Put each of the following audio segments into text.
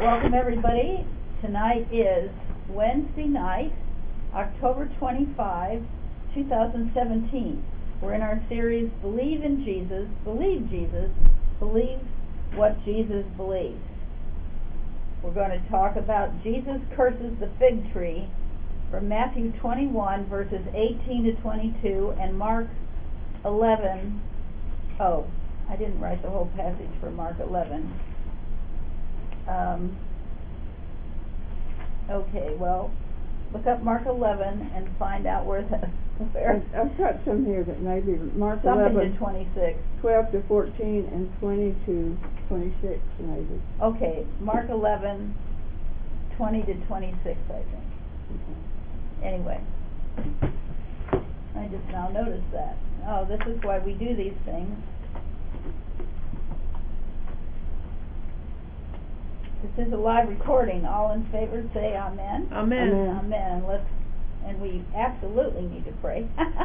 welcome everybody. Tonight is Wednesday night, October 25, 2017. We're in our series, Believe in Jesus, Believe what Jesus believes. We're going to talk about Jesus curses the fig tree from Matthew 21, verses 18 to 22, and Mark 11. Oh, I didn't write the whole passage for Mark 11. Okay, well, look up Mark 11 and find out where I've got some here that maybe Mark something 11, to 26. 12 to 14, and 20 to 26 maybe. Okay, Mark 11, 20 to 26, I think. Anyway, I just now noticed that. Oh, this is why we do these things. This is a live recording. All in favor say amen. Amen. Amen. And we absolutely need to pray.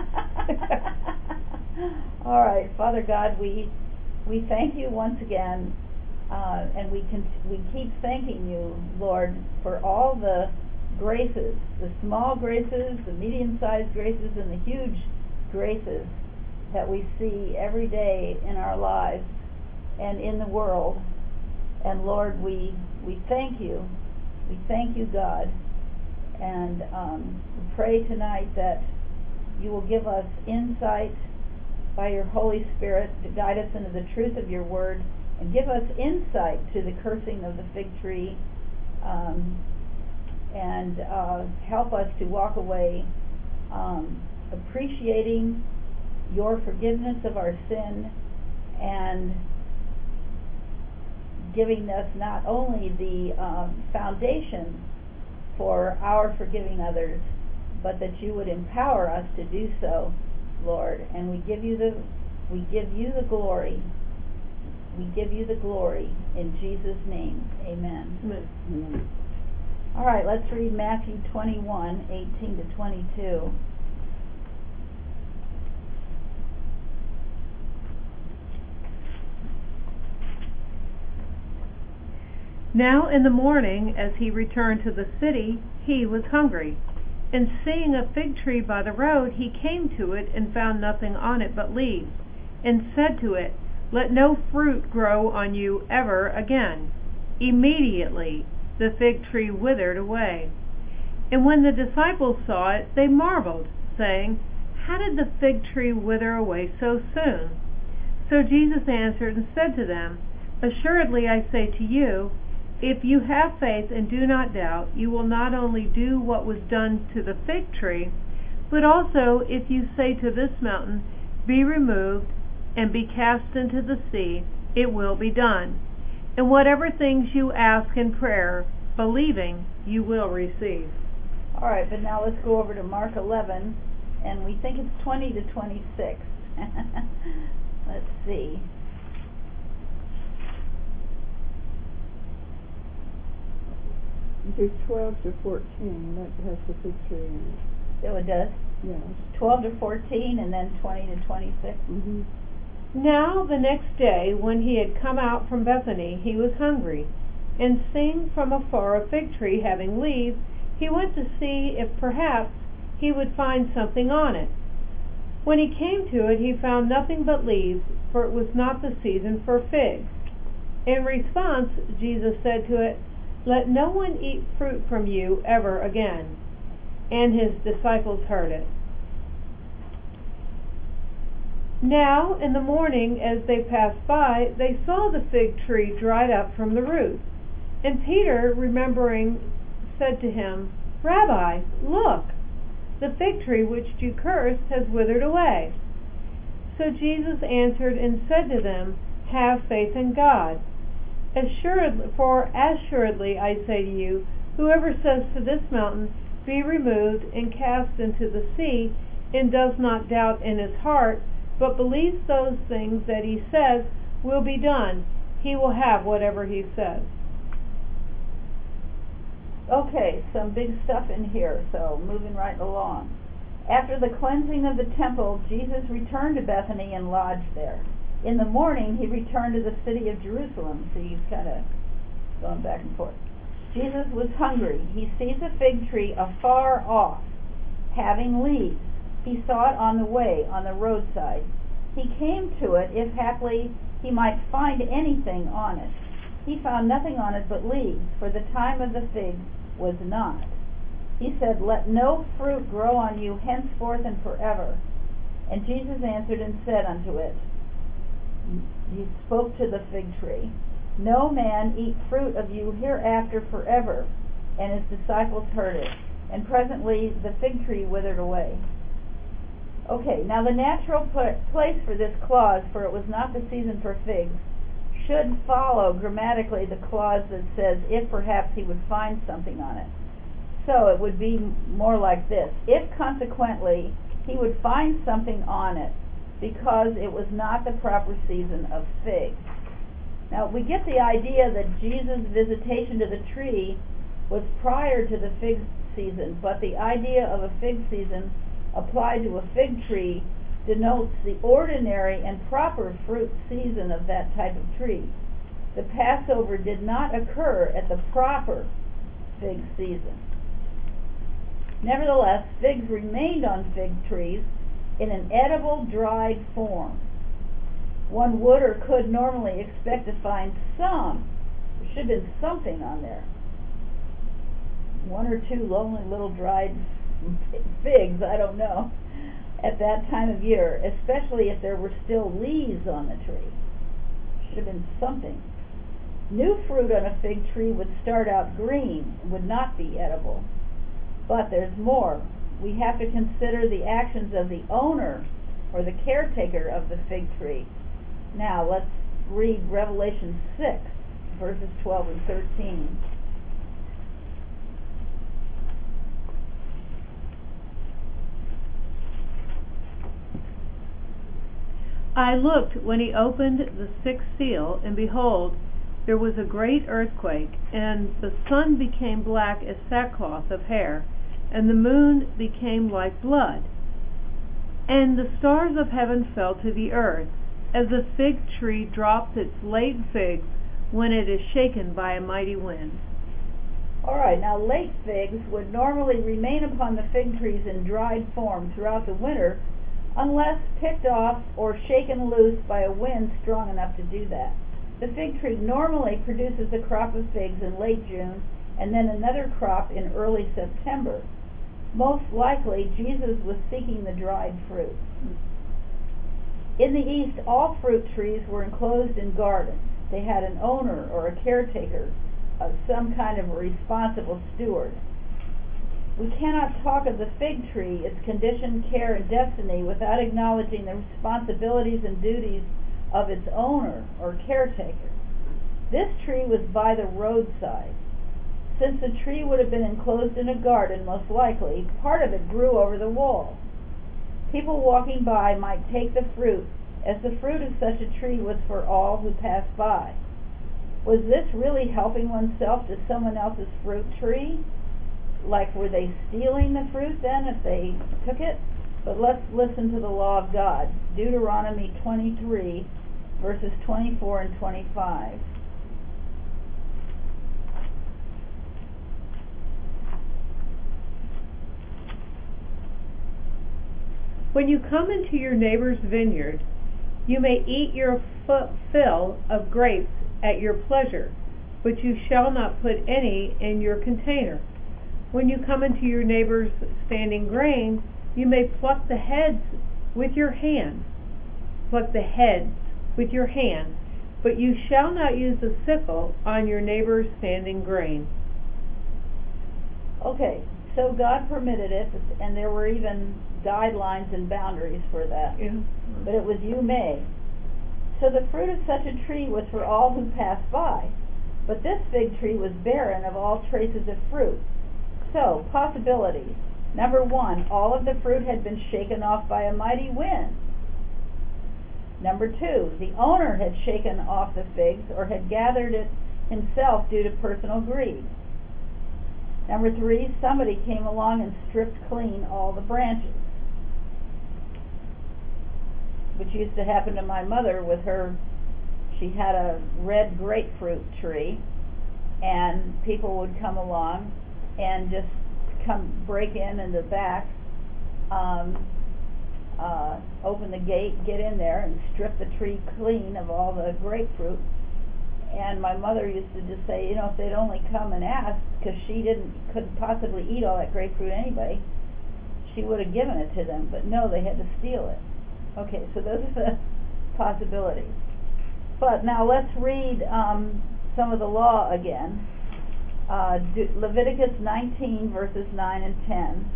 All right, Father God, we thank you once again, and we keep thanking you, Lord, for all the graces, the small graces, the medium-sized graces, and the huge graces that we see every day in our lives and in the world. And Lord, we thank you. We thank you, God. And we pray tonight that you will give us insight by your Holy Spirit to guide us into the truth of your word, and give us insight to the cursing of the fig tree, and help us to walk away appreciating your forgiveness of our sin, and giving us not only the foundation for our forgiving others, but that you would empower us to do so, Lord. And we give you the glory. We give you the glory in Jesus' name. Amen. Amen. All right, let's read Matthew 21, 18 to 22. Now in the morning, as he returned to the city, he was hungry. And seeing a fig tree by the road, he came to it and found nothing on it but leaves, and said to it, "Let no fruit grow on you ever again." Immediately the fig tree withered away. And when the disciples saw it, they marveled, saying, "How did the fig tree wither away so soon?" So Jesus answered and said to them, "Assuredly I say to you, if you have faith and do not doubt, you will not only do what was done to the fig tree, but also if you say to this mountain, 'Be removed and be cast into the sea,' it will be done. And whatever things you ask in prayer, believing, you will receive." All right, but now let's go over to Mark 11, and we think it's 20 to 26. Let's see. Do 12 to 14, that has the fig tree in it. Oh, it does? Yes. 12 to 14, and then 20 to 26. Mm-hmm. Now the next day, when he had come out from Bethany, he was hungry. And seeing from afar a fig tree having leaves, he went to see if perhaps he would find something on it. When he came to it, he found nothing but leaves, for it was not the season for figs. In response, Jesus said to it, "Let no one eat fruit from you ever again." And his disciples heard it. Now in the morning, as they passed by, they saw the fig tree dried up from the roots. And Peter, remembering, said to him, "Rabbi, look, the fig tree which you cursed has withered away." So Jesus answered and said to them, "Have faith in God. Assuredly I say to you, whoever says to this mountain, 'Be removed and cast into the sea,' and does not doubt in his heart, but believes those things that he says will be done, he will have whatever he says." Okay, some big stuff in here, so moving right along. After the cleansing of the temple, Jesus returned to Bethany and lodged there. In the morning, he returned to the city of Jerusalem. So he's kind of going back and forth. Jesus was hungry. He sees a fig tree afar off, having leaves. He saw it on the way, on the roadside. He came to it, if haply he might find anything on it. He found nothing on it but leaves, for the time of the fig was not. He said, "Let no fruit grow on you henceforth and forever." And Jesus answered and said unto it, he spoke to the fig tree, "No man eat fruit of you hereafter forever." And his disciples heard it. And presently the fig tree withered away. Okay, now the natural place for this clause, "for it was not the season for figs," should follow grammatically the clause that says, "if perhaps he would find something on it." So it would be more like this: if consequently he would find something on it, because it was not the proper season of figs. Now we get the idea that Jesus' visitation to the tree was prior to the fig season, but the idea of a fig season applied to a fig tree denotes the ordinary and proper fruit season of that type of tree. The Passover did not occur at the proper fig season. Nevertheless, figs remained on fig trees in an edible, dried form. One would or could normally expect to find there should have been something on there. One or two lonely little dried figs, I don't know, at that time of year, especially if there were still leaves on the tree. Should have been something. New fruit on a fig tree would start out green and would not be edible. But there's more. We have to consider the actions of the owner or the caretaker of the fig tree. Now let's read Revelation 6, verses 12 and 13. I looked when he opened the sixth seal, and behold, there was a great earthquake, and the sun became black as sackcloth of hair, and the moon became like blood, and the stars of heaven fell to the earth, as a fig tree drops its late figs when it is shaken by a mighty wind. Alright, now late figs would normally remain upon the fig trees in dried form throughout the winter, unless picked off or shaken loose by a wind strong enough to do that. The fig tree normally produces a crop of figs in late June and then another crop in early September. Most likely, Jesus was seeking the dried fruit. In the East, all fruit trees were enclosed in gardens. They had an owner or a caretaker, some kind of a responsible steward. We cannot talk of the fig tree, its condition, care, and destiny without acknowledging the responsibilities and duties of its owner or caretaker. This tree was by the roadside. Since the tree would have been enclosed in a garden, most likely, part of it grew over the wall. People walking by might take the fruit, as the fruit of such a tree was for all who passed by. Was this really helping oneself to someone else's fruit tree? Like, were they stealing the fruit then if they took it? But let's listen to the law of God. Deuteronomy 23, verses 24 and 25. When you come into your neighbor's vineyard, you may eat your fill of grapes at your pleasure, but you shall not put any in your container. When you come into your neighbor's standing grain, you may pluck the heads with your hand, but you shall not use the sickle on your neighbor's standing grain. Okay, so God permitted it, and there were even guidelines and boundaries for that. Yeah. But it was you may. So the fruit of such a tree was for all who passed by. But this fig tree was barren of all traces of fruit. So, possibilities. Number one, all of the fruit had been shaken off by a mighty wind. Number two, the owner had shaken off the figs or had gathered it himself due to personal greed. Number three, somebody came along and stripped clean all the branches, which used to happen to my mother with her. She had a red grapefruit tree, and people would come along and just break in the back, open the gate, get in there, and strip the tree clean of all the grapefruit. And my mother used to just say, if they'd only come and ask, because she couldn't possibly eat all that grapefruit anyway, she would have given it to them. But no, they had to steal it. Okay, so those are the possibilities. But now let's read some of the law again. Leviticus 19, verses 9 and 10.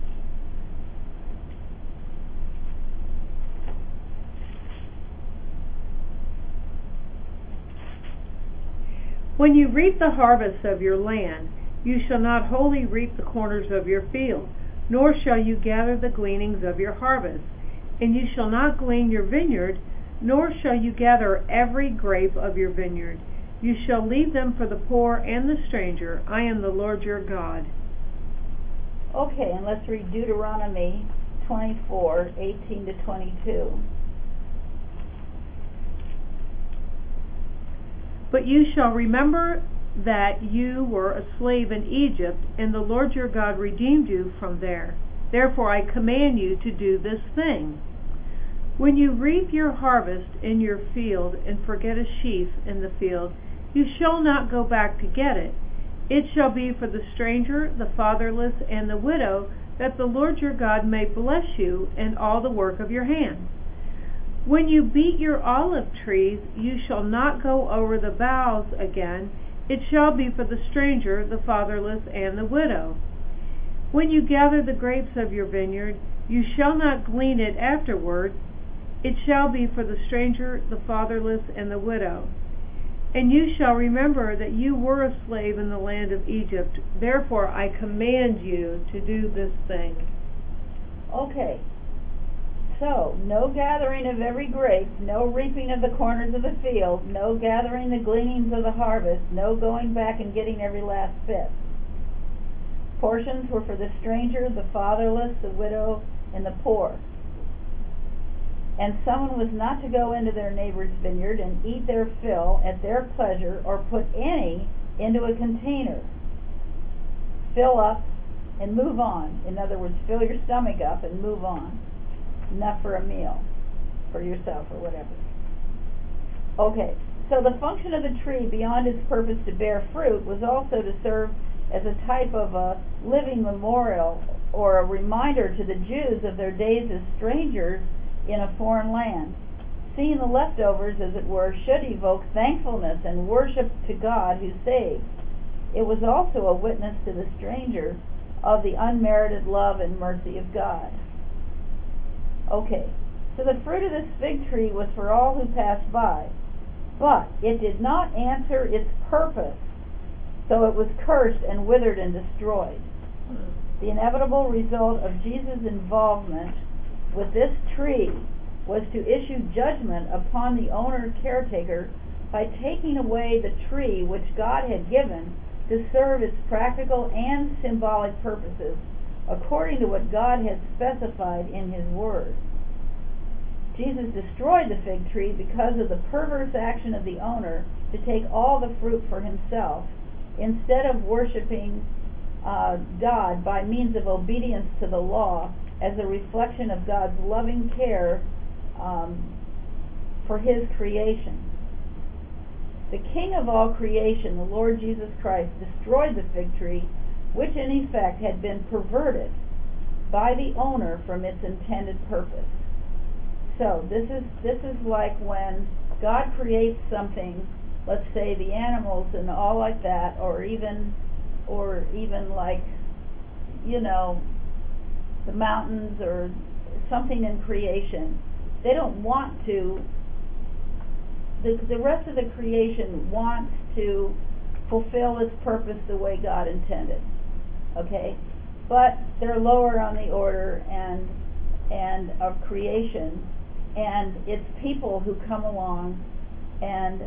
When you reap the harvest of your land, you shall not wholly reap the corners of your field, nor shall you gather the gleanings of your harvest. And you shall not glean your vineyard, nor shall you gather every grape of your vineyard. You shall leave them for the poor and the stranger. I am the Lord your God. Okay, and let's read Deuteronomy 24, 18 to 22. But you shall remember that you were a slave in Egypt, and the Lord your God redeemed you from there. Therefore I command you to do this thing. When you reap your harvest in your field and forget a sheaf in the field, you shall not go back to get it. It shall be for the stranger, the fatherless, and the widow, that the Lord your God may bless you and all the work of your hands. When you beat your olive trees, you shall not go over the boughs again. It shall be for the stranger, the fatherless, and the widow. When you gather the grapes of your vineyard, you shall not glean it afterward. It shall be for the stranger, the fatherless, and the widow. And you shall remember that you were a slave in the land of Egypt. Therefore I command you to do this thing. Okay. So, no gathering of every grape, no reaping of the corners of the field, no gathering the gleanings of the harvest, no going back and getting every last bit. Portions were for the stranger, the fatherless, the widow, and the poor. And someone was not to go into their neighbor's vineyard and eat their fill at their pleasure, or put any into a container. Fill up and move on. In other words, fill your stomach up and move on. Enough for a meal for yourself or whatever. Okay, so the function of the tree beyond its purpose to bear fruit was also to serve as a type of a living memorial or a reminder to the Jews of their days as strangers in a foreign land. Seeing the leftovers, as it were, should evoke thankfulness and worship to God who saves. It was also a witness to the stranger of the unmerited love and mercy of God. Okay, so the fruit of this fig tree was for all who passed by, but it did not answer its purpose, so it was cursed and withered and destroyed. The inevitable result of Jesus' involvement with this tree was to issue judgment upon the owner-caretaker by taking away the tree which God had given to serve its practical and symbolic purposes, according to what God had specified in His Word. Jesus destroyed the fig tree because of the perverse action of the owner to take all the fruit for himself, instead of worshiping God by means of obedience to the law as a reflection of God's loving care for His creation. The King of all creation, the Lord Jesus Christ, destroyed the fig tree, which in effect had been perverted by the owner from its intended purpose. So this is like when God creates something, let's say the animals and all like that, or even like, the mountains or something in creation. They don't want to, the rest of the creation wants to fulfill its purpose the way God intended. Okay? But they're lower on the order and of creation, and it's people who come along and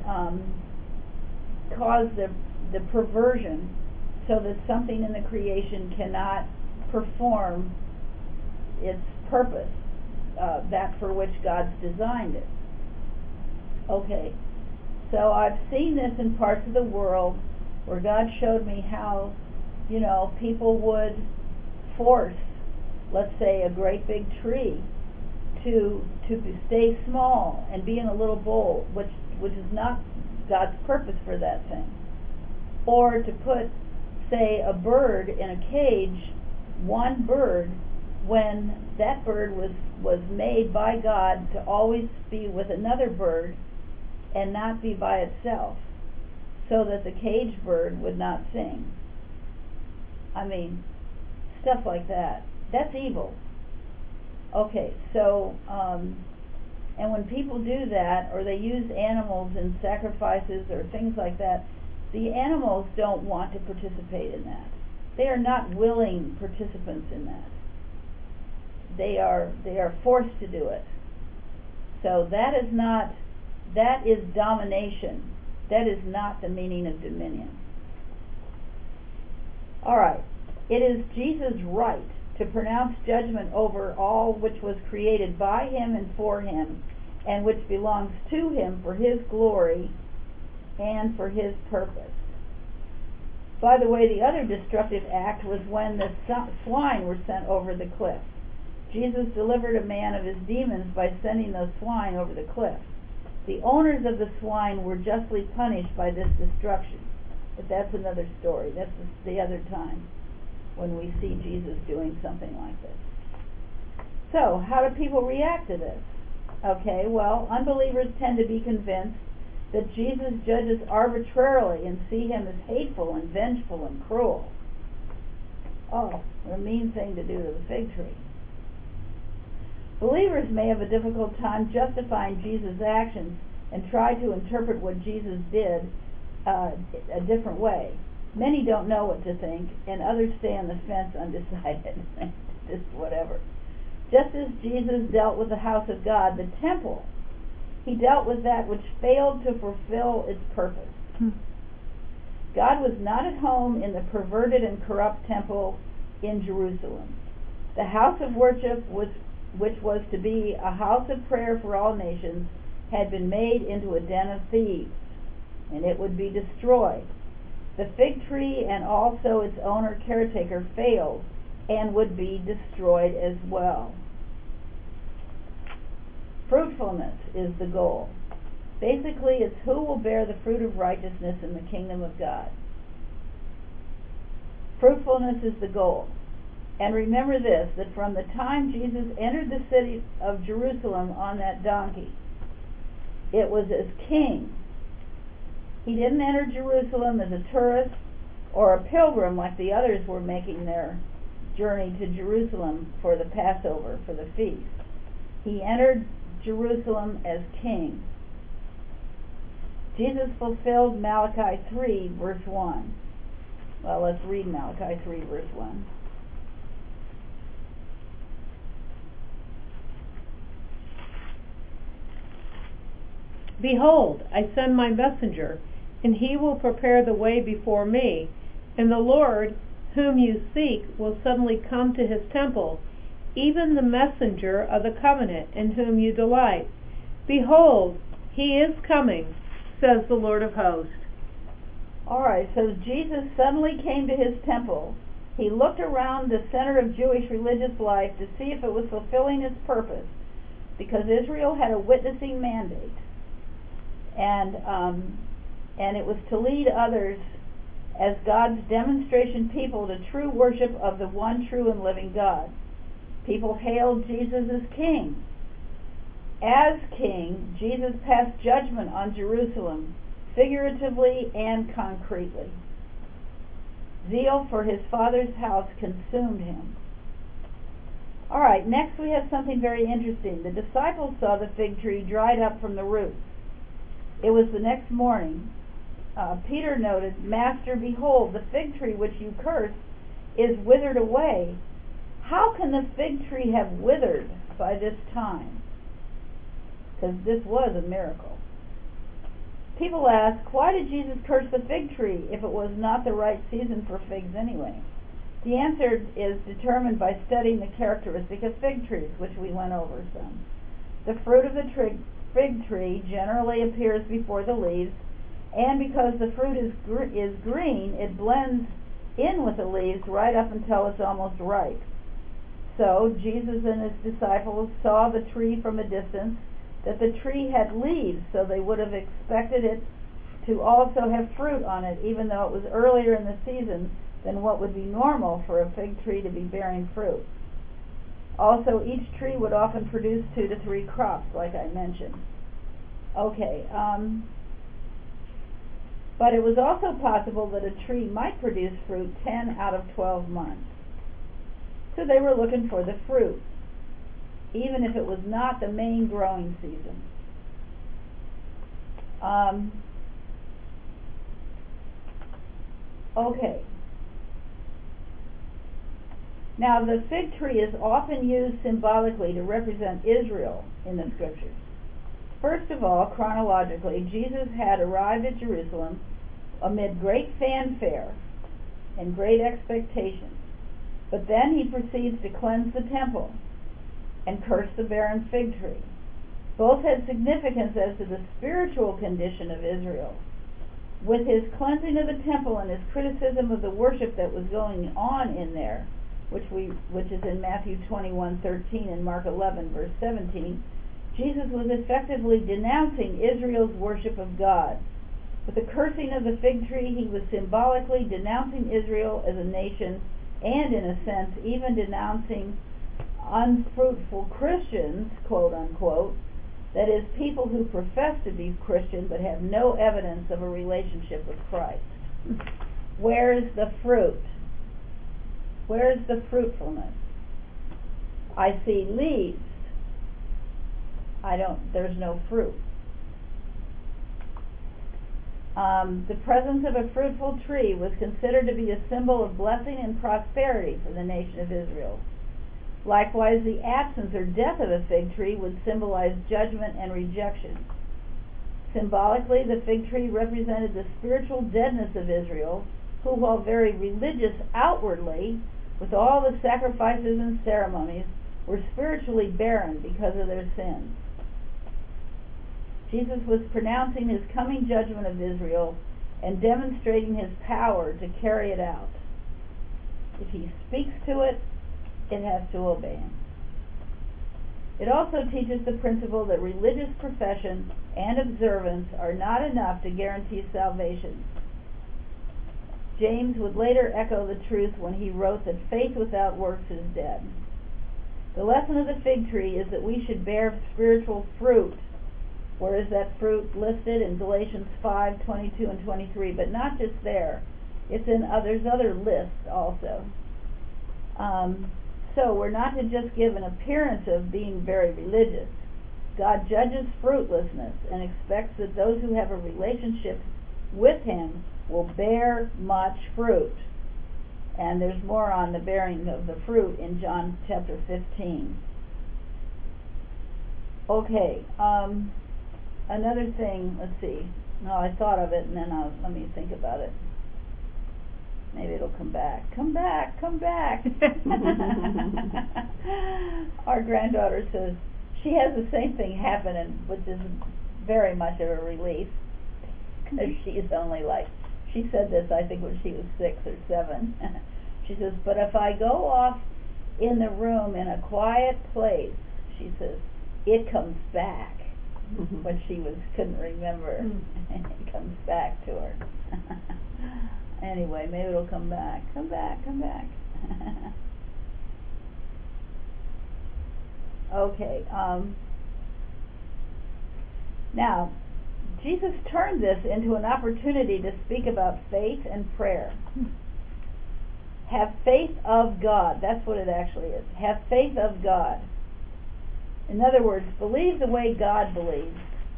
cause the perversion so that something in the creation cannot perform its purpose, that for which God's designed it. Okay, so I've seen this in parts of the world where God showed me how, people would force, let's say, a great big tree to stay small and be in a little bowl, which is not God's purpose for that thing. Or to put, say, a bird in a cage, one bird, when that bird was made by God to always be with another bird and not be by itself, so that the cage bird would not sing. I mean, stuff like that. That's evil. Okay, so, and when people do that, or they use animals in sacrifices or things like that, the animals don't want to participate in that. They are not willing participants in that. They are forced to do it. So that is domination. That is not the meaning of dominion. Alright, it is Jesus' right to pronounce judgment over all which was created by him and for him, and which belongs to him for his glory and for his purpose. By the way, the other destructive act was when the swine were sent over the cliff. Jesus delivered a man of his demons by sending those swine over the cliff. The owners of the swine were justly punished by this destruction. But that's another story. That's the other time when we see Jesus doing something like this. So, how do people react to this? Okay, well, unbelievers tend to be convinced that Jesus judges arbitrarily and see him as hateful and vengeful and cruel. Oh, what a mean thing to do to the fig tree. Believers may have a difficult time justifying Jesus' actions and try to interpret what Jesus did a different way. Many don't know what to think, and others stay on the fence undecided. Just whatever. Just as Jesus dealt with the house of God, the temple, he dealt with that which failed to fulfill its purpose. God was not at home in the perverted and corrupt temple in Jerusalem. The house of worship, which was to be a house of prayer for all nations, had been made into a den of thieves, and it would be destroyed. The fig tree and also its owner caretaker failed and would be destroyed as well. Fruitfulness is the goal. Basically, it's who will bear the fruit of righteousness in the kingdom of God. Fruitfulness is the goal. And remember this, that from the time Jesus entered the city of Jerusalem on that donkey, it was as king. He didn't enter Jerusalem as a tourist or a pilgrim like the others were making their journey to Jerusalem for the Passover, for the feast. He entered Jerusalem as king. Jesus fulfilled Malachi 3, verse 1. Well, let's read Malachi 3, verse 1. Behold, I send my messenger, and he will prepare the way before me, and the Lord whom you seek will suddenly come to his temple, even the messenger of the covenant in whom you delight. Behold, he is coming, says the Lord of hosts. Alright, so Jesus suddenly came to his temple. He looked around the center of Jewish religious life to see if it was fulfilling its purpose, because Israel had a witnessing mandate. And it was to lead others as God's demonstration people to true worship of the one true and living God. People hailed Jesus as king. As king, Jesus passed judgment on Jerusalem, figuratively and concretely. Zeal for his Father's house consumed him. Alright, next we have something very interesting. The disciples saw the fig tree dried up from the roots. It was the next morning. Peter noted, Master, behold, the fig tree which you cursed is withered away. How can the fig tree have withered by this time? Because this was a miracle. People ask, why did Jesus curse the fig tree if it was not the right season for figs anyway? The answer is determined by studying the characteristic of fig trees, which we went over some. The fruit of the fig tree generally appears before the leaves, And because the fruit is green, it blends in with the leaves right up until it's almost ripe. So Jesus and his disciples saw the tree from a distance, that the tree had leaves, so they would have expected it to also have fruit on it, even though it was earlier in the season than what would be normal for a fig tree to be bearing fruit. Also, each tree would often produce 2 to 3 crops, like I mentioned. Okay, but it was also possible that a tree might produce fruit 10 out of 12 months. So they were looking for the fruit, even if it was not the main growing season. Okay. Now, the fig tree is often used symbolically to represent Israel in the scriptures. First of all, chronologically, Jesus had arrived at Jerusalem amid great fanfare and great expectations. But then he proceeds to cleanse the temple and curse the barren fig tree. Both had significance as to the spiritual condition of Israel. With his cleansing of the temple and his criticism of the worship that was going on in there, which is in Matthew 21:13 and Mark 11 verse 17, Jesus was effectively denouncing Israel's worship of God. With the cursing of the fig tree, he was symbolically denouncing Israel as a nation, and in a sense even denouncing unfruitful Christians, quote unquote, that is, people who profess to be Christian but have no evidence of a relationship with Christ. Where's the fruit? Where's the fruitfulness? I see leaves. There's no fruit. The presence of a fruitful tree was considered to be a symbol of blessing and prosperity for the nation of Israel. Likewise, the absence or death of a fig tree would symbolize judgment and rejection. Symbolically, the fig tree represented the spiritual deadness of Israel, who, while very religious outwardly, with all the sacrifices and ceremonies, were spiritually barren because of their sins. Jesus was pronouncing his coming judgment of Israel and demonstrating his power to carry it out. If he speaks to it, it has to obey him. It also teaches the principle that religious profession and observance are not enough to guarantee salvation. James would later echo the truth when he wrote that faith without works is dead. The lesson of the fig tree is that we should bear spiritual fruit. Where is that fruit listed? In Galatians 5:22 and 23, but not just there. It's in there's other lists also. So we're not to just give an appearance of being very religious. God judges fruitlessness and expects that those who have a relationship with him will bear much fruit. And there's more on the bearing of the fruit in John chapter 15. Okay, another thing, let's see. No, I thought of it and then let me think about it. Maybe it'll come back. Come back, come back. Our granddaughter says she has the same thing happen, which is very much of a relief. Because she's only she said this, I think, when she was 6 or 7. She says, but if I go off in the room in a quiet place, she says, it comes back. When she couldn't remember. It comes back to her. Anyway, maybe it'll come back. Come back, come back. Okay. Now, Jesus turned this into an opportunity to speak about faith and prayer. Have faith of God. That's what it actually is. Have faith of God. In other words, believe the way God believes.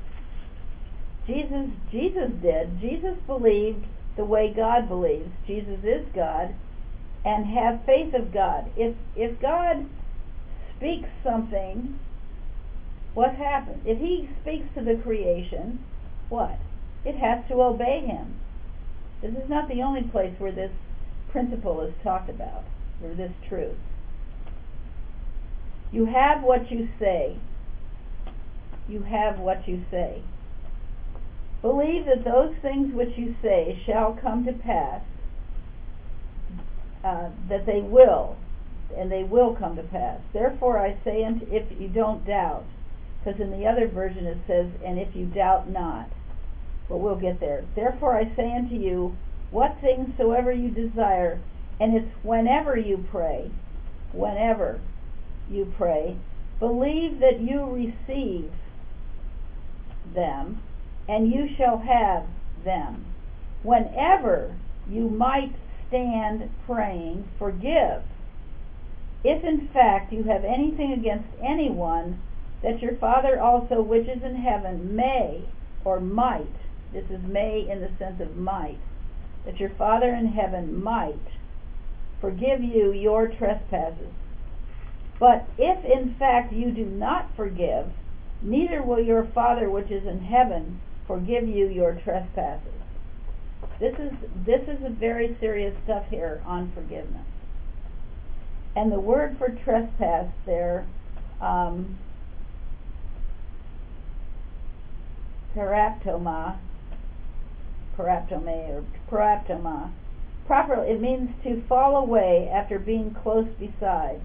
Jesus did. Jesus believed the way God believes. Jesus is God. And have faith of God. If God speaks something, what happens? If he speaks to the creation, what? It has to obey him. This is not the only place where this principle is talked about, or this truth. You have what you say. You have what you say. Believe that those things which you say shall come to pass, that they will, and they will come to pass. Therefore I say unto, if you don't doubt, because in the other version it says, and if you doubt not, but we'll get there. Therefore I say unto you, what things soever you desire, and it's whenever you pray, believe that you receive them, and you shall have them. Whenever you might stand praying, forgive, if in fact you have anything against anyone, that your Father also which is in heaven may, or might, this is may in the sense of might, that your Father in heaven might forgive you your trespasses. But if in fact you do not forgive, neither will your Father which is in heaven forgive you your trespasses. This is a very serious stuff here on forgiveness. And the word for trespass there, paraptoma, properly it means to fall away after being close beside.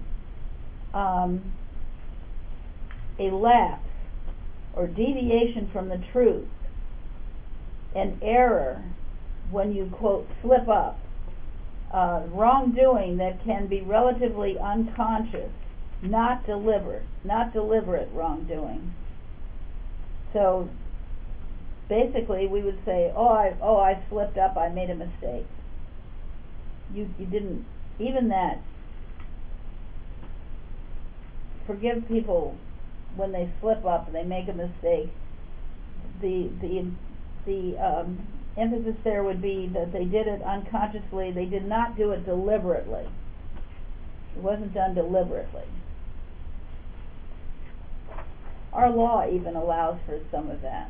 A lapse or deviation from the truth, an error when you, quote, slip up, wrongdoing that can be relatively unconscious, not deliberate wrongdoing. So basically we would say, I slipped up, I made a mistake. You didn't, even that. Forgive people when they slip up and they make a mistake. The emphasis there would be that they did it unconsciously. They did not do it deliberately. It wasn't done deliberately. Our law even allows for some of that.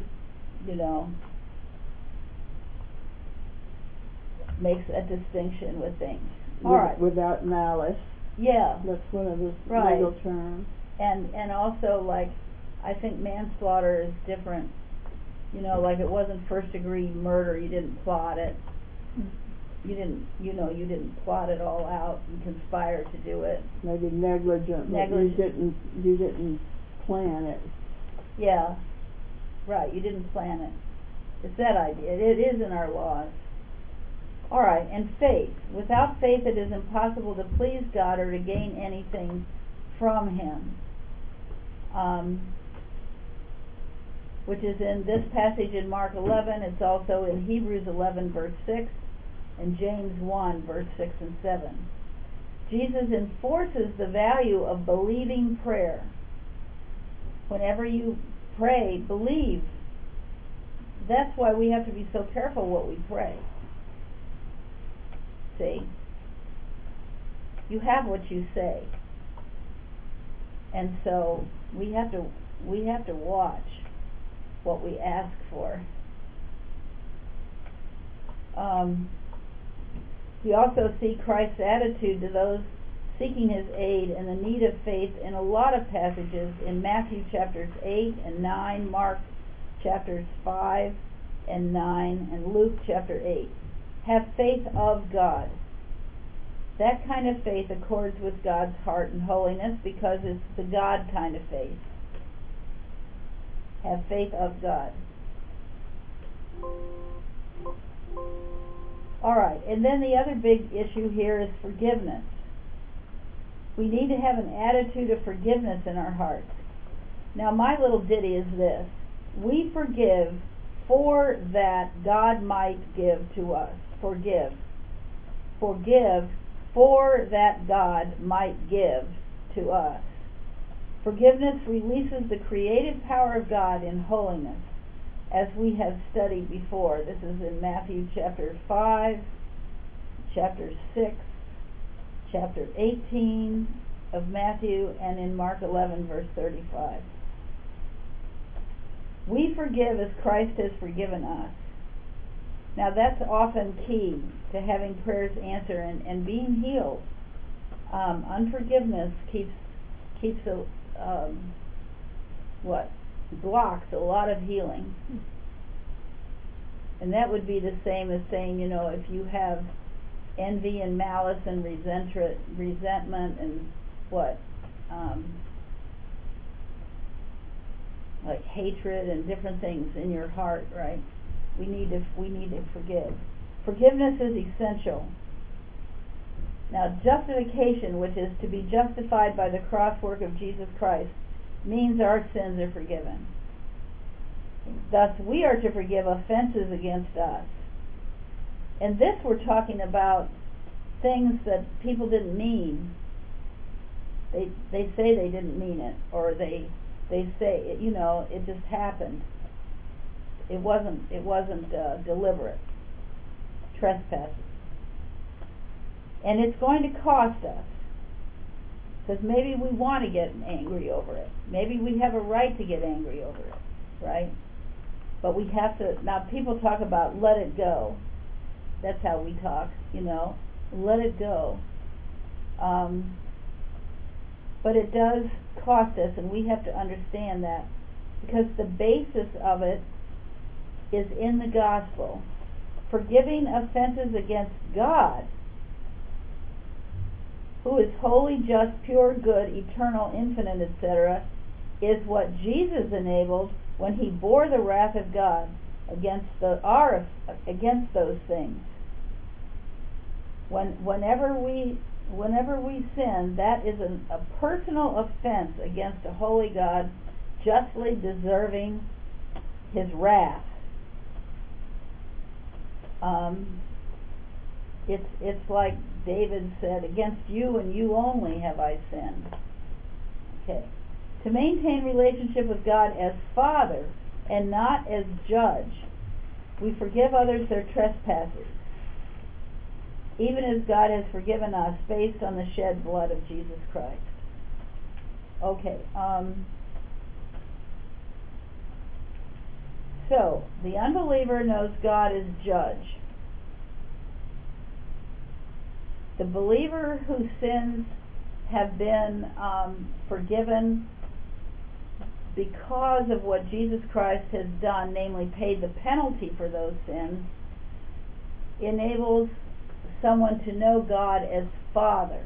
Makes a distinction with things. All right. Without malice. Yeah. That's one of the right. legal terms. And also, like, I think manslaughter is different. Like it wasn't first degree murder. You didn't plot it. You didn't plot it all out and conspire to do it. Maybe negligent. You didn't plan it. Yeah. Right. You didn't plan it. It's that idea. It is in our laws. All right. And faith. Without faith, it is impossible to please God or to gain anything from Him. Which is in this passage in Mark 11. It's also in Hebrews 11 verse 6 and James 1 verse 6 and 7. Jesus enforces the value of believing prayer. Whenever you pray, believe. That's why we have to be so careful what we pray. See? You have what you say. And so we have to watch what we ask for. We also see Christ's attitude to those seeking His aid and the need of faith in a lot of passages in Matthew chapters 8 and 9, Mark chapters 5 and 9, and Luke chapter 8. Have faith of God. That kind of faith accords with God's heart and holiness because it's the God kind of faith. Have faith of God. Alright, and then the other big issue here is forgiveness. We need to have an attitude of forgiveness in our hearts. Now my little ditty is this. We forgive for that God might give to us. Forgive. Forgive for that God might give to us. Forgiveness releases the creative power of God in holiness, as we have studied before. This is in Matthew chapter 5, chapter 6, chapter 18 of Matthew, and in Mark 11, verse 35. We forgive as Christ has forgiven us. Now that's often key to having prayers answered and being healed. Unforgiveness blocks a lot of healing. And that would be the same as saying, if you have envy and malice and resentment and like hatred and different things in your heart, right? We need to forgive. Forgiveness is essential. Now, justification, which is to be justified by the cross work of Jesus Christ, means our sins are forgiven. Thus, we are to forgive offenses against us. And this we're talking about things that people didn't mean. They say they didn't mean it, or they say it just happened. It wasn't deliberate. Trespasses. And it's going to cost us, because maybe we want to get angry over it. Maybe we have a right to get angry over it, right? But we have to. Now, people talk about let it go. That's how we talk, let it go. But it does cost us, and we have to understand that, because the basis of it is in the gospel. Forgiving offenses against God, who is holy, just, pure, good, eternal, infinite, etc., is what Jesus enabled when he bore the wrath of God against those things. Whenever we sin, that is a personal offense against a holy God, justly deserving his wrath. It's like David said, against you and you only have I sinned. Okay. To maintain relationship with God as Father and not as Judge, we forgive others their trespasses, even as God has forgiven us based on the shed blood of Jesus Christ. Okay. So, the unbeliever knows God as Judge. The believer whose sins have been forgiven because of what Jesus Christ has done, namely paid the penalty for those sins, enables someone to know God as Father.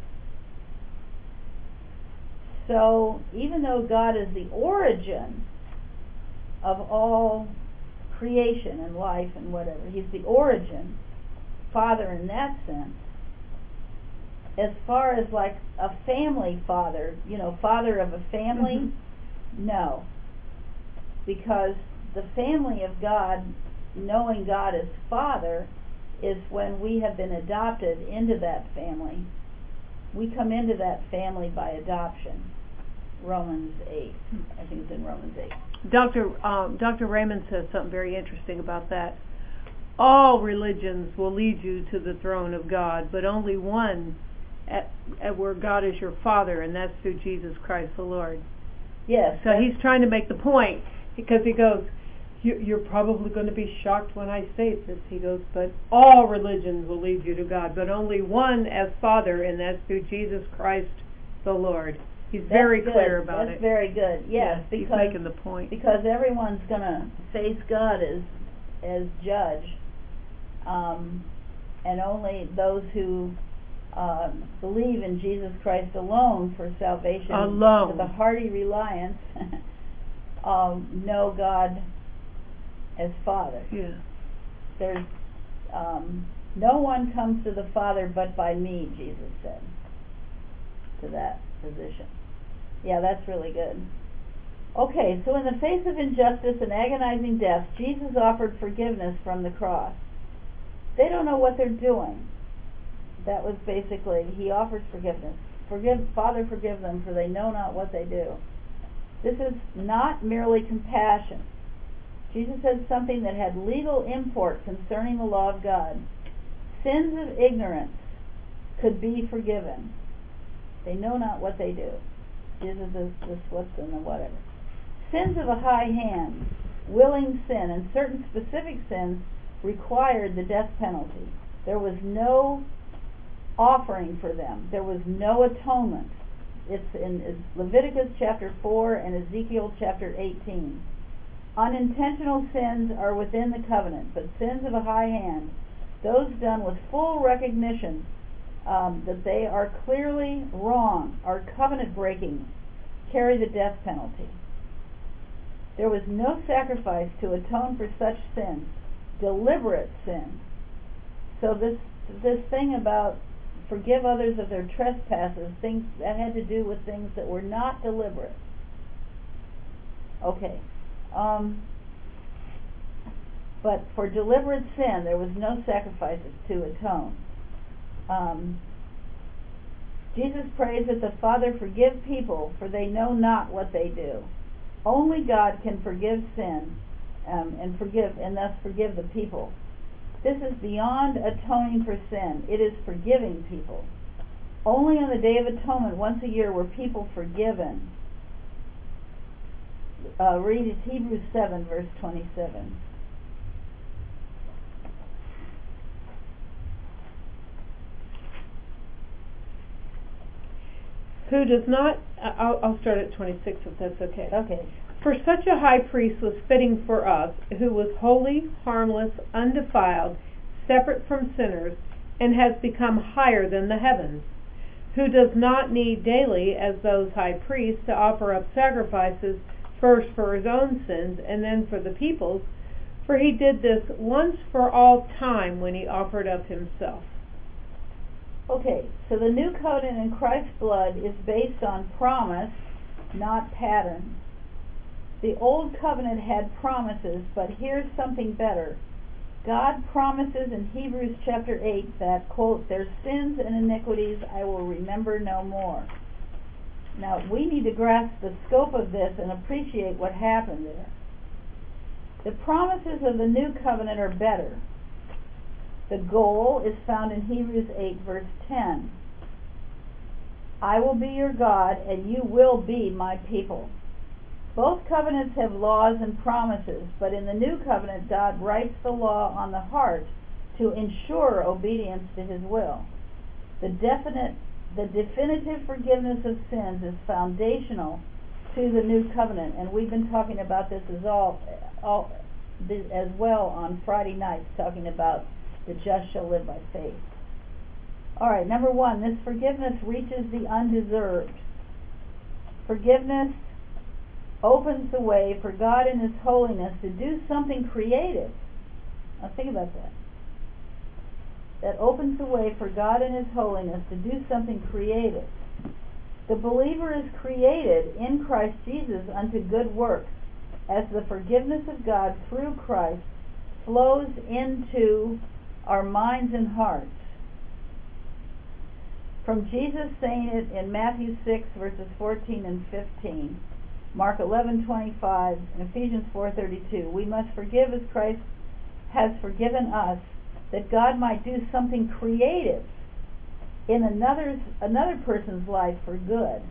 So, even though God is the origin of all creation and life and whatever, he's the origin, Father in that sense, as far as like a family father, father of a family, no. Because the family of God, knowing God as Father, is when we have been adopted into that family. We come into that family by adoption. Romans 8. I think it's in Romans 8. Dr. Raymond says something very interesting about that. All religions will lead you to the throne of God, but only one at where God is your Father, and that's through Jesus Christ the Lord. Yes. So he's trying to make the point, because he goes, you're probably going to be shocked when I say this. He goes, but all religions will lead you to God, but only one as Father, and that's through Jesus Christ the Lord. He's very clear about it. That's very good. Yes, because he's making the point. Because everyone's going to face God as Judge, and only those who believe in Jesus Christ alone for salvation, with a hearty reliance, know God as Father. Yeah. There's no one comes to the Father but by me, Jesus said to that position. Yeah, that's really good. Okay, so in the face of injustice and agonizing death, Jesus offered forgiveness from the cross. They don't know what they're doing. That was basically, he offers forgiveness. Father, forgive them, for they know not what they do. This is not merely compassion. Jesus said something that had legal import concerning the law of God. Sins of ignorance could be forgiven. They know not what they do. Jesus is the slips and the whatever. Sins of a high hand, willing sin, and certain specific sins required the death penalty. There was no offering for them. There was no atonement. It's in Leviticus chapter 4 and Ezekiel chapter 18. Unintentional sins are within the covenant, but sins of a high hand, those done with full recognition that they are clearly wrong, are covenant breaking, carry the death penalty. There was no sacrifice to atone for such sins, deliberate sin. So this thing about forgive others of their trespasses, things that had to do with things that were not deliberate. Okay. But for deliberate sin, there was no sacrifices to atone. Jesus prays that the Father forgive people, for they know not what they do. Only God can forgive sin and thus forgive the people. This is beyond atoning for sin. It is forgiving people. Only on the Day of Atonement, once a year, were people forgiven. Read it, Hebrews 7, verse 27. Who does not, I'll start at 26 if that's okay. Okay. For such a high priest was fitting for us, who was holy, harmless, undefiled, separate from sinners, and has become higher than the heavens, who does not need daily, as those high priests, to offer up sacrifices, first for his own sins and then for the people's, for he did this once for all time when he offered up himself. Okay, so the new covenant in Christ's blood is based on promise, not pattern. The old covenant had promises, but here's something better. God promises in Hebrews chapter 8 that, quote, their sins and iniquities I will remember no more. Now, we need to grasp the scope of this and appreciate what happened there. The promises of the new covenant are better. The goal is found in Hebrews 8, verse 10. I will be your God, and you will be my people. Both covenants have laws and promises, but in the new covenant, God writes the law on the heart to ensure obedience to his will. The definitive forgiveness of sins is foundational to the new covenant, and we've been talking about this as well on Friday nights, talking about the just shall live by faith. Alright, number one, this forgiveness reaches the undeserved. Forgiveness opens the way for God in his holiness to do something creative. Now think about that. That opens the way for God in his holiness to do something creative. The believer is created in Christ Jesus unto good works, as the forgiveness of God through Christ flows into our minds and hearts. From Jesus saying it in Matthew 6, verses 14 and 15, Mark 11:25, and Ephesians 4:32, we must forgive as Christ has forgiven us, that God might do something creative in another person's life for good.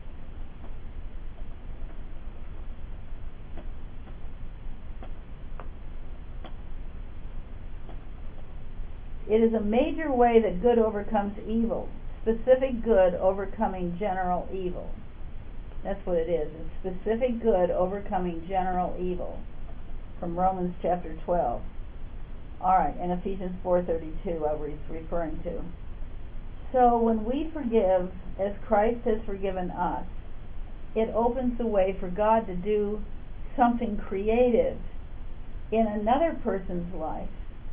It is a major way that good overcomes evil, specific good overcoming general evil. That's what it is. It's specific good overcoming general evil, from Romans chapter 12. Alright, and Ephesians 4:32 I was referring to. So when we forgive as Christ has forgiven us, it opens the way for God to do something creative in another person's life.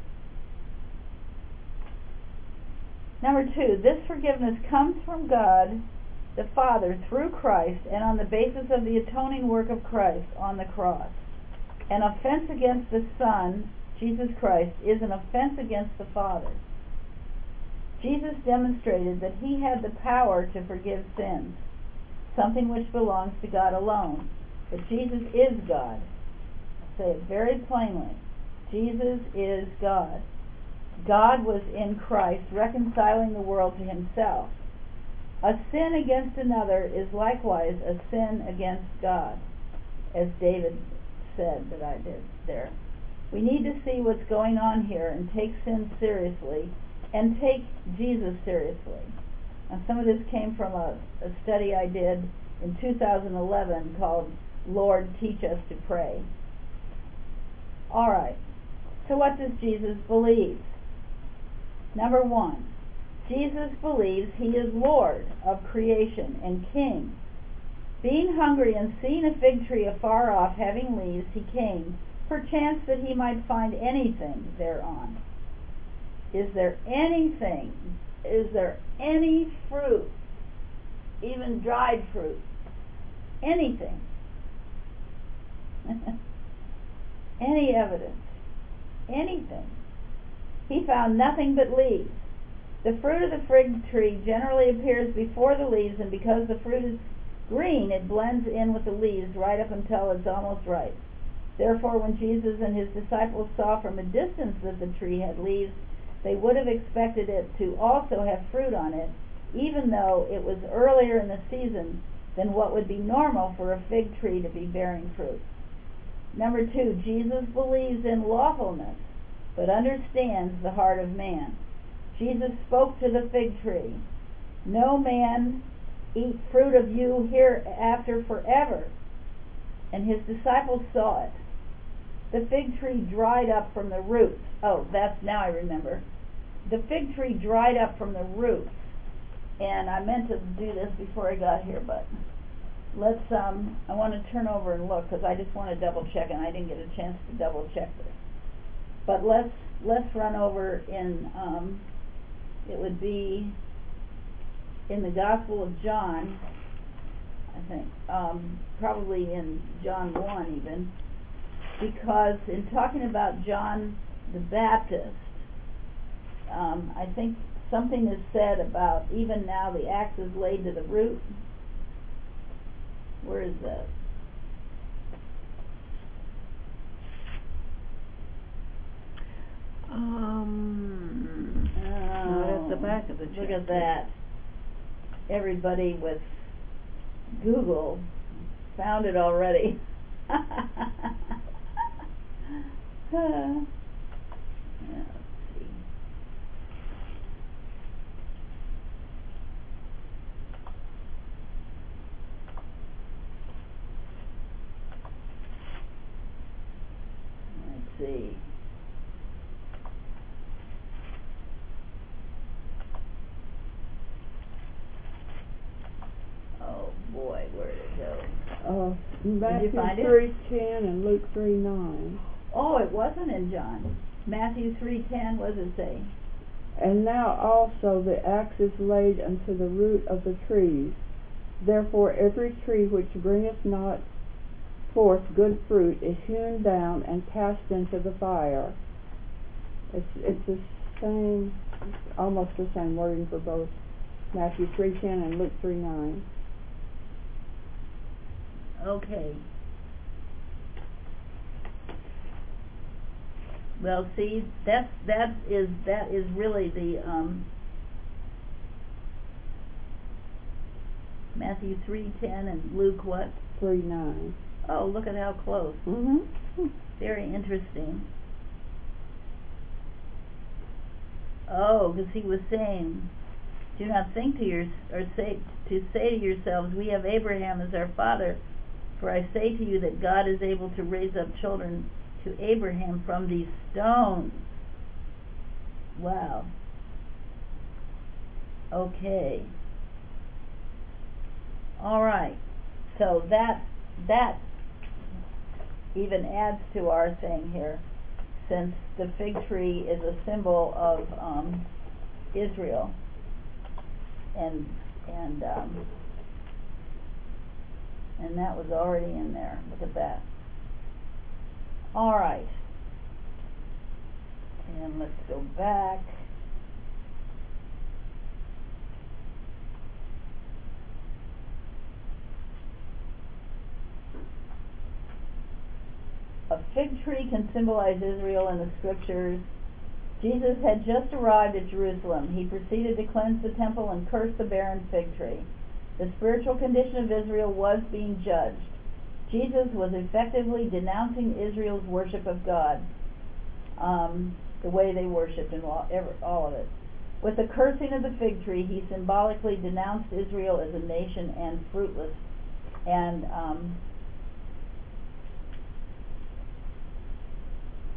Number two, this forgiveness comes from God the Father through Christ and on the basis of the atoning work of Christ on the cross. An offense against the Son, Jesus Christ, is an offense against the Father. Jesus demonstrated that he had the power to forgive sins, something which belongs to God alone. But Jesus is God. I'll say it very plainly. Jesus is God. God was in Christ reconciling the world to himself. A sin against another is likewise a sin against God, as David said that I did there. We need to see what's going on here and take sin seriously and take Jesus seriously. And some of this came from a study I did in 2011 called Lord, Teach Us to Pray. Alright, so what does Jesus believe? Number 1, Jesus believes he is Lord of creation and King. Being hungry and seeing a fig tree afar off having leaves, he came, perchance that he might find anything thereon. Is there anything? Is there any fruit? Even dried fruit? Anything? Any evidence? Anything? He found nothing but leaves. The fruit of the fig tree generally appears before the leaves, and because the fruit is green, it blends in with the leaves right up until it's almost ripe. Therefore, when Jesus and his disciples saw from a distance that the tree had leaves, they would have expected it to also have fruit on it, even though it was earlier in the season than what would be normal for a fig tree to be bearing fruit. Number 2, Jesus believes in lawfulness, but understands the heart of man. Jesus spoke to the fig tree, "No man eat fruit of you hereafter forever." And his disciples saw it. The fig tree dried up from the roots. Oh, now I remember. The fig tree dried up from the roots. And I meant to do this before I got here, but let's, I want to turn over and look, because I just want to double check, and I didn't get a chance to double check this. But let's run over in, it would be in the Gospel of John, I think, probably in John 1 even, because in talking about John the Baptist, I think something is said about even now the axe is laid to the root. Where is that? Not at the back of the chapter. Look at that. Everybody with Google found it already. Let's see. Let's see. Oh boy, where did it go? Matthew Did you find it? 3:10 and Luke 3:9. Oh, it wasn't in John. Matthew 3:10, what does it say? And now also the axe is laid unto the root of the trees. Therefore every tree which bringeth not forth good fruit is hewn down and cast into the fire. It's the same, almost the same wording for both Matthew 3:10 and Luke 3:9. Okay. Well, see, that is really the Matthew 3:10 and Luke what? 3:9. Oh, look at how close. Mm-hmm. Very interesting. Oh, because he was saying, do not think to say to yourselves, we have Abraham as our father. For I say to you that God is able to raise up children to Abraham from these stones. Wow. Okay. All right. So that even adds to our thing here, since the fig tree is a symbol of Israel, and that was already in there. Look at that. All right. And let's go back. A fig tree can symbolize Israel in the scriptures. Jesus had just arrived at Jerusalem. He proceeded to cleanse the temple and curse the barren fig tree. The spiritual condition of Israel was being judged. Jesus was effectively denouncing Israel's worship of God, the way they worshipped and all of it. With the cursing of the fig tree, he symbolically denounced Israel as a nation and fruitless. And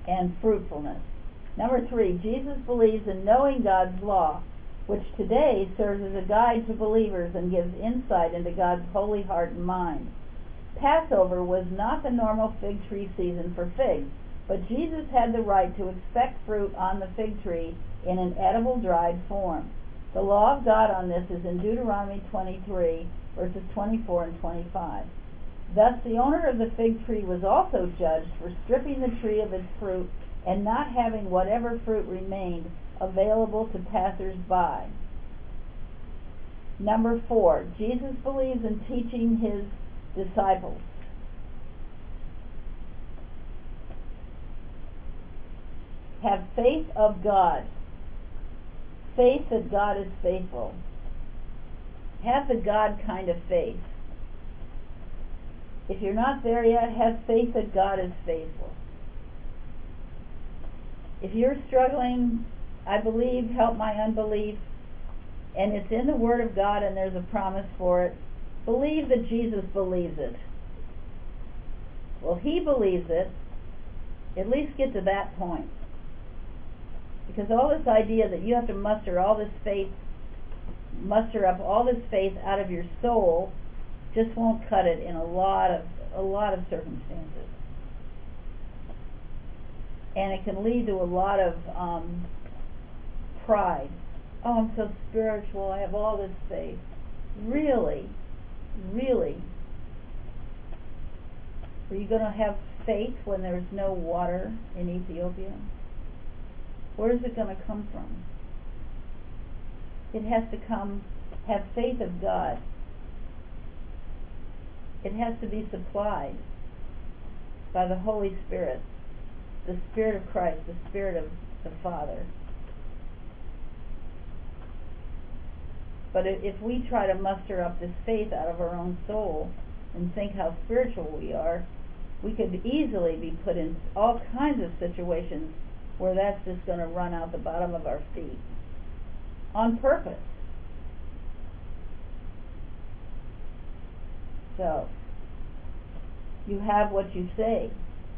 and fruitfulness. Number 3, Jesus believes in knowing God's law, which today serves as a guide to believers and gives insight into God's holy heart and mind. Passover was not the normal fig tree season for figs, but Jesus had the right to expect fruit on the fig tree in an edible dried form. The law of God on this is in Deuteronomy 23, verses 24 and 25. Thus the owner of the fig tree was also judged for stripping the tree of its fruit and not having whatever fruit remained available to passers-by. Number 4, Jesus believes in teaching his disciples. Have faith of God. Faith that God is faithful. Have the God kind of faith. If you're not there yet, have faith that God is faithful. If you're struggling, I believe, help my unbelief, and it's in the Word of God and there's a promise for it, believe that Jesus believes it. Well, he believes it. At least get to that point. Because all this idea that you have to muster up all this faith out of your soul just won't cut it in a lot of circumstances. And it can lead to a lot of pride. Oh, I'm so spiritual, I have all this faith. Really? Really? Are you going to have faith when there's no water in Ethiopia? Where is it going to come from? It has to have faith of God. It has to be supplied by the Holy Spirit, the Spirit of Christ, the Spirit of the Father. But if we try to muster up this faith out of our own soul and think how spiritual we are, we could easily be put in all kinds of situations where that's just going to run out the bottom of our feet on purpose. So, you have what you say.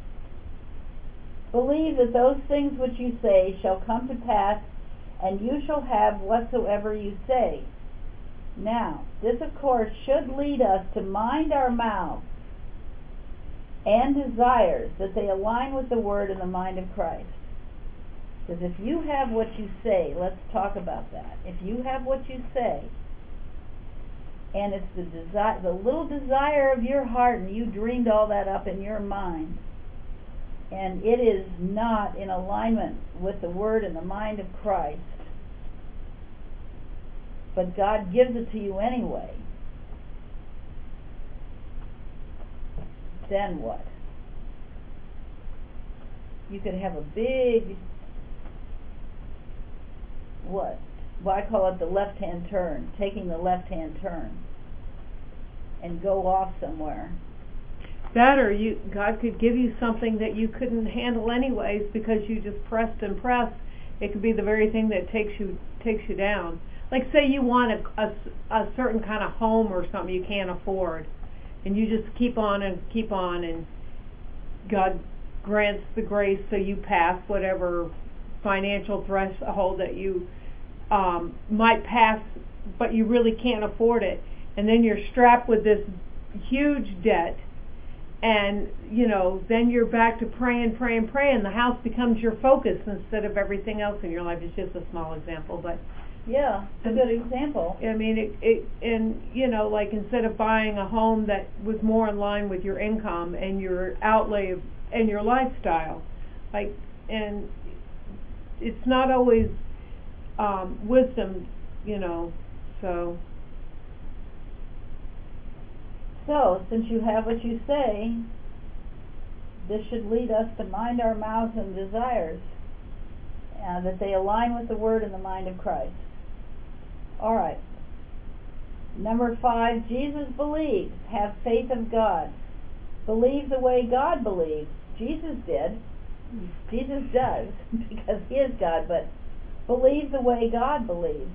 Believe that those things which you say shall come to pass, and you shall have whatsoever you say. Now, this of course should lead us to mind our mouths and desires, that they align with the Word and the mind of Christ. Because if you have what you say, let's talk about that. If you have what you say, and it's the little desire of your heart, and you dreamed all that up in your mind, and it is not in alignment with the Word and the mind of Christ, but God gives it to you anyway, then what? You could have a big, well, I call it the left-hand turn, taking the left-hand turn, and go off somewhere. That, or God could give you something that you couldn't handle anyways because you just pressed and pressed. It could be the very thing that takes you down. Like, say you want a certain kind of home or something you can't afford, and you just keep on, and God grants the grace so you pass whatever financial threshold that you might pass, but you really can't afford it. And then you're strapped with this huge debt, and then you're back to praying. The house becomes your focus instead of everything else in your life. It's just a small example, but yeah, it's a good example. I mean, like, instead of buying a home that was more in line with your income and your outlay and your lifestyle, like, and it's not always wisdom, so. So, since you have what you say, this should lead us to mind our mouths and desires, that they align with the Word and the mind of Christ. All right. Number 5, Jesus believes. Have faith of God. Believe the way God believes. Jesus did. Jesus does, because he is God, but believe the way God believes.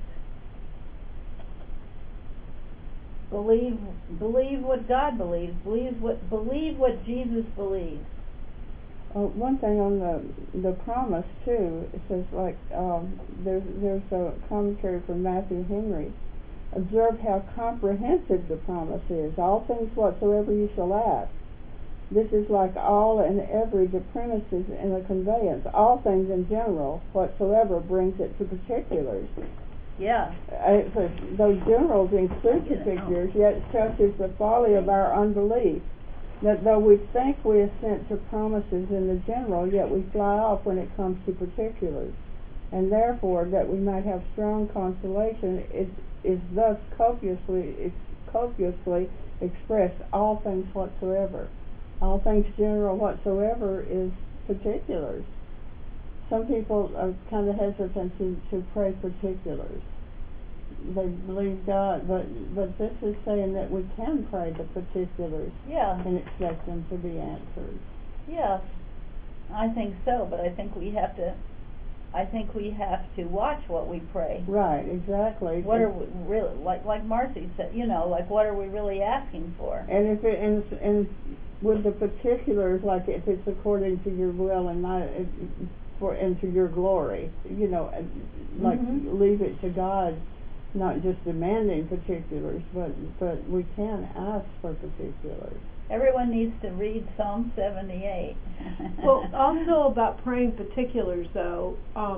Believe what God believes. Believe what Jesus believes. One thing on the promise too, it says like there's a commentary from Matthew Henry. Observe how comprehensive the promise is. All things whatsoever you shall ask. This is like all and every, the premises in a conveyance. All things in general, whatsoever, brings it to particulars. Yeah. Those generals include particulars, yet such is the folly of our unbelief, that though we think we assent to promises in the general, yet we fly off when it comes to particulars. And therefore, that we might have strong consolation, it is thus copiously expressed, all things whatsoever. All things general whatsoever is particulars. Some people are kind of hesitant to pray particulars. They believe God, but this is saying that we can pray the particulars, and expect them to be answered. Yes, I think so, but I think we have to watch what we pray. Right, exactly. What are we really, like Marcy said, like what are we really asking for? And if it and with the particulars, like if it's according to your will and not and to your glory, like leave it to God, not just demanding particulars, but we can ask for particulars. Everyone needs to read Psalm 78. Well, also about praying particulars, though,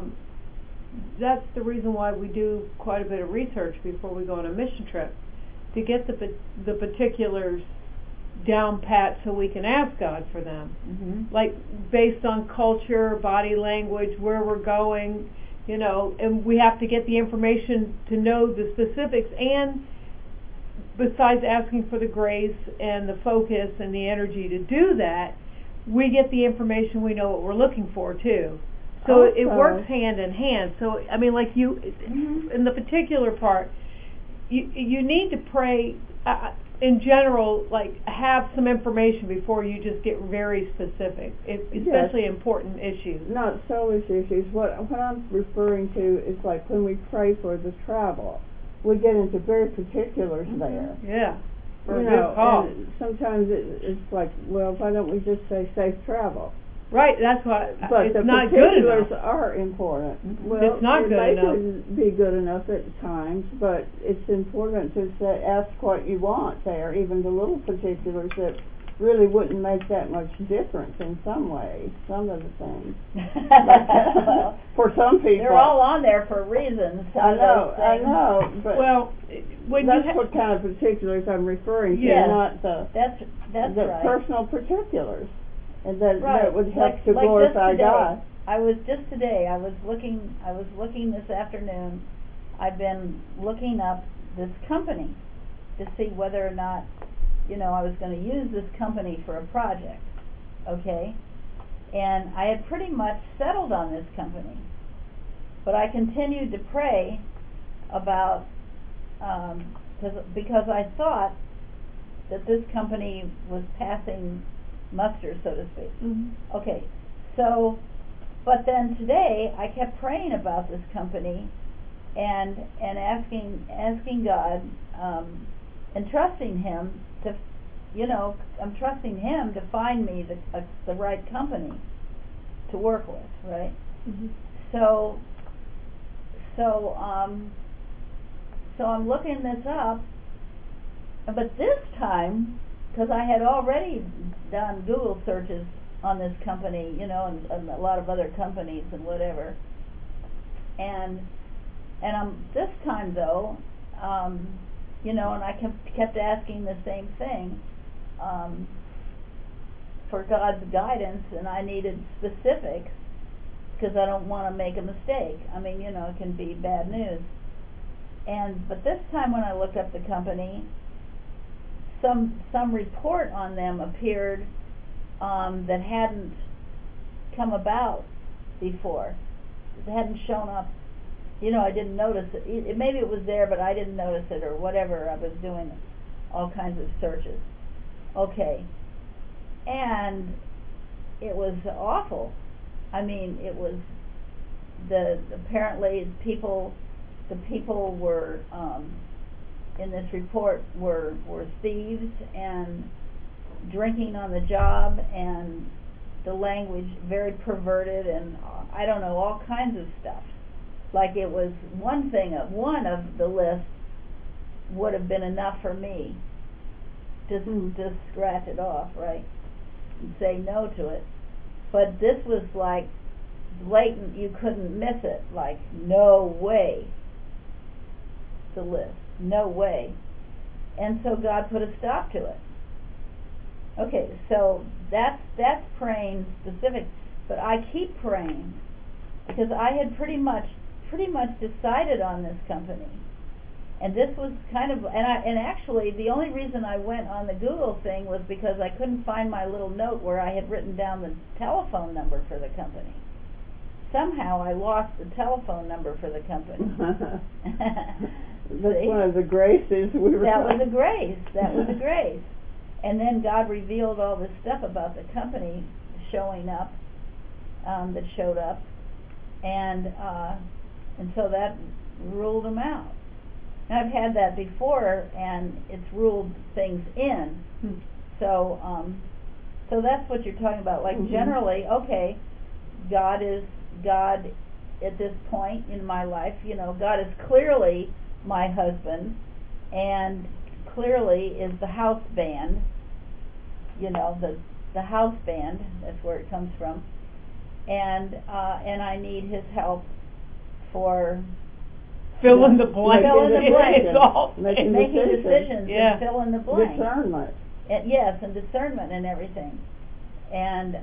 that's the reason why we do quite a bit of research before we go on a mission trip, to get the particulars down pat so we can ask God for them. Like based on culture, body language, where we're going, and we have to get the information to know the specifics, and besides asking for the grace and the focus and the energy to do that, we get the information, we know what we're looking for too. So it works hand in hand. So I mean, like you, in the particular part, you need to pray in general, like have some information before you just get very specific, especially important issues. Not soulish issues. What I'm referring to is like when we pray for the travel, we get into very particulars there. Yeah. For a good cause. And sometimes it's like, well, why don't we just say safe travel? Right, that's why but it's not good enough. But the particulars are important. Well, it's not good enough. It may be good enough at times, but it's important to ask what you want there, even the little particulars that really wouldn't make that much difference in some ways, some of the things. For some people. They're all on there for reasons. I know, but when that's what kind of particulars I'm referring to, not the right. personal particulars. And that would help like, to glorify God. I was looking this afternoon. I've been looking up this company to see whether or not, I was going to use this company for a project. Okay? And I had pretty much settled on this company. But I continued to pray about, because I thought that this company was passing muster, so to speak. Okay, so, but then today I kept praying about this company and asking God, and trusting Him to, I'm trusting Him to find me the right company to work with, right? So I'm looking this up, but this time, because I had already done Google searches on this company, and a lot of other companies and whatever. And this time though, and I kept asking the same thing for God's guidance, and I needed specifics because I don't want to make a mistake. I mean, it can be bad news. But this time when I looked up the company, some report on them appeared that hadn't come about before. It hadn't shown up. I didn't notice it. Maybe it was there, but I didn't notice it or whatever. I was doing all kinds of searches. Okay. And it was awful. I mean, it was apparently the people were in this report were thieves and drinking on the job and the language very perverted, and I don't know, all kinds of stuff. Like it was one of the list would have been enough for me. Just scratch it off, right? And say no to it. But this was like blatant, you couldn't miss it. Like, no way. The list. No way. And so God put a stop to it. Okay, so that's praying specific. But I keep praying because I had pretty much decided on this company. And this was kind of, and actually the only reason I went on the Google thing was because I couldn't find my little note where I had written down the telephone number for the company. Somehow I lost the telephone number for the company. That's one of the graces we were. That was a grace. That was a grace. And then God revealed all this stuff about the company showing up, that showed up, and so that ruled them out. Now, I've had that before, and it's ruled things in. So that's what you're talking about. Like generally, okay, God at this point in my life. God is clearly my husband, and clearly is the house band. The house band. That's where it comes from, and I need His help for. Fill in the blank. Making decisions and fill in the blank. Discernment. And discernment and everything. And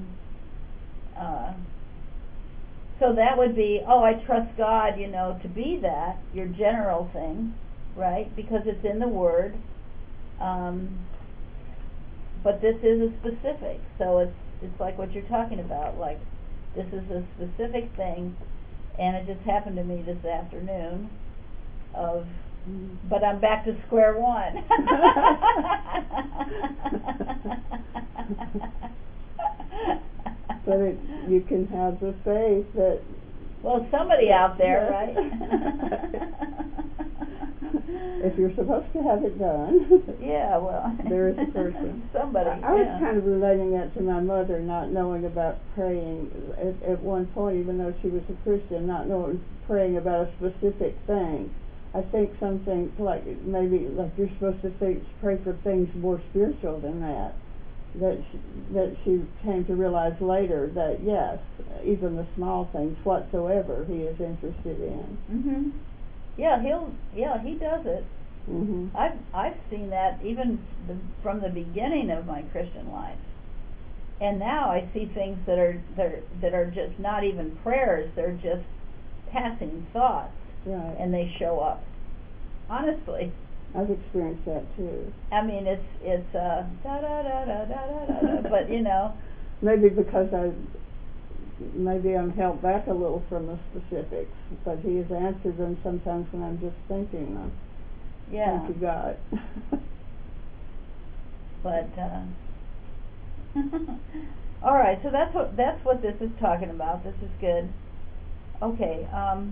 so that would be, I trust God, to be that, your general thing, right? Because it's in the Word. But this is a specific. So it's like what you're talking about. Like, this is a specific thing. And it just happened to me this afternoon but I'm back to square one. But you can have the faith that... Well, somebody out there, right? If you're supposed to have it done. Yeah, well. There is a person. Somebody. I was kind of relating that to my mother, not knowing about praying at one point, even though she was a Christian, not knowing praying about a specific thing. I think something like maybe like you're supposed to pray for things more spiritual than that. That she came to realize later that yes, even the small things whatsoever He is interested in. Yeah, He does it. I've seen that even from the beginning of my Christian life, and now I see things that are just not even prayers; they're just passing thoughts, right? And they show up. Honestly, I've experienced that too. I mean, it's da da da da da da da, but maybe because maybe I'm held back a little from the specifics, but He has answered them sometimes when I'm just thinking them. Yeah. Thank you, God. But all right, so that's what this is talking about. This is good. Okay.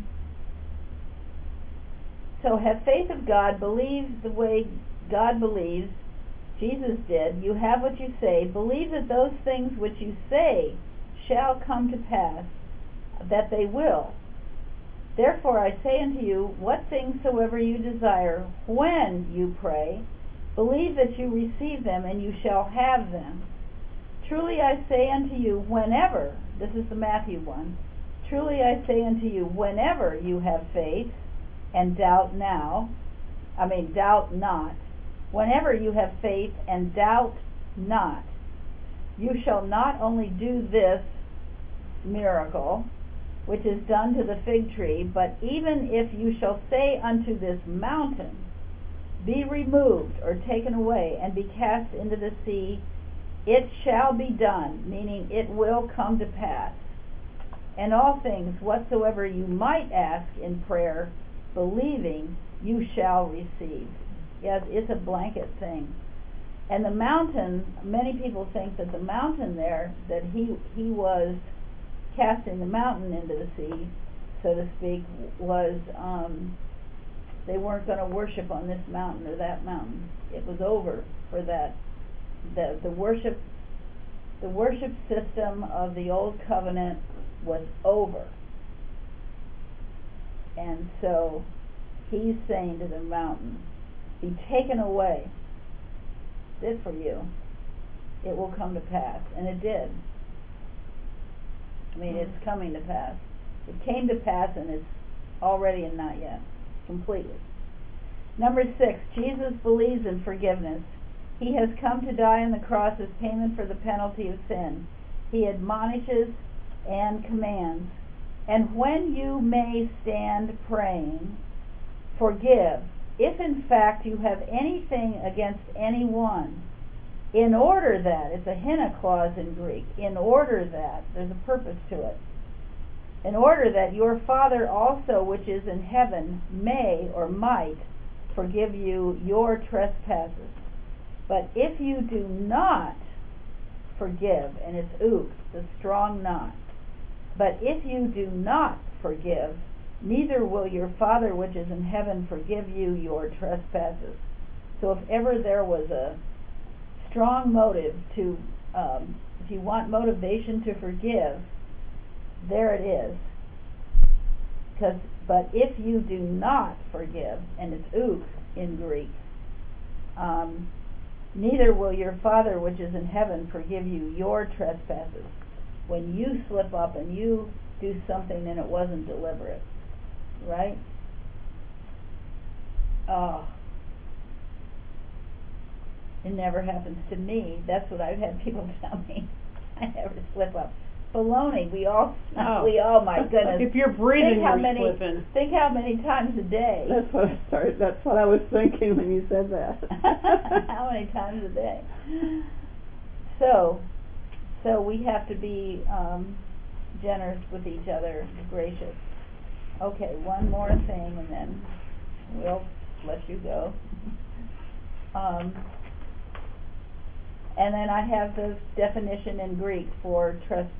So have faith of God, believe the way God believes, Jesus did. You have what you say. Believe that those things which you say shall come to pass, that they will. Therefore I say unto you, what things soever you desire, when you pray, believe that you receive them, and you shall have them. Truly I say unto you, whenever, this is the Matthew one, truly I say unto you, whenever you have faith, and doubt not, whenever you have faith and doubt not, you shall not only do this miracle, which is done to the fig tree, but even if you shall say unto this mountain, be removed or taken away, and be cast into the sea, it shall be done, meaning it will come to pass. And all things whatsoever you might ask in prayer, believing, you shall receive. Yes, it's a blanket thing. And the mountain, many people think that the mountain there, that he was casting the mountain into the sea, so to speak, was they weren't going to worship on this mountain or that mountain. It was over for that. The worship The worship system of the old covenant was over. And so he's saying to the mountain, be taken away. Did for you. It will come to pass. And it did. I mean, it's coming to pass. It came to pass, and it's already and not yet. Completely. Number 6, Jesus believes in forgiveness. He has come to die on the cross as payment for the penalty of sin. He admonishes and commands. And when you may stand praying, forgive, if in fact you have anything against anyone, in order that, it's a hina clause in Greek, in order that, there's a purpose to it, in order that your Father also which is in heaven may or might forgive you your trespasses. But if you do not forgive, and it's ook, the strong not, but if you do not forgive, neither will your Father which is in heaven forgive you your trespasses. So if ever there was a strong motive to, if you want motivation to forgive, there it is. But if you do not forgive, and it's ook in Greek, neither will your Father which is in heaven forgive you your trespasses. When you slip up and you do something and it wasn't deliberate, right? Oh, it never happens to me. That's what I've had people tell me. I never slip up. Baloney. We all, my goodness. If you're breathing, you're slipping. Think how many times a day. That's what I was thinking when you said that. How many times a day? So we have to be generous with each other, gracious. Okay, one more thing, and then we'll let you go. And then I have the definition in Greek for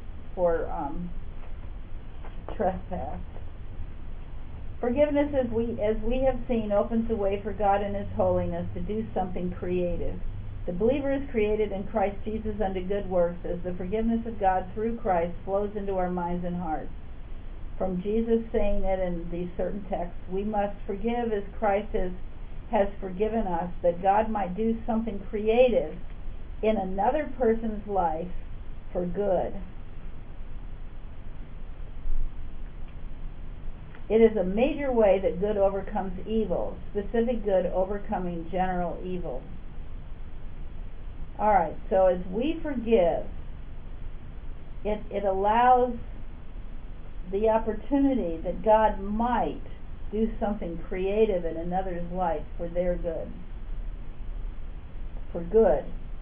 trespass. Forgiveness, as we have seen, opens the way for God in His holiness to do something creative. The believer is created in Christ Jesus unto good works, as the forgiveness of God through Christ flows into our minds and hearts. From Jesus saying it in these certain texts, we must forgive as Christ has forgiven us, that God might do something creative in another person's life for good. It is a major way that good overcomes evil, specific good overcoming general evil. Alright, so as we forgive, it allows the opportunity that God might do something creative in another's life for their good. For good.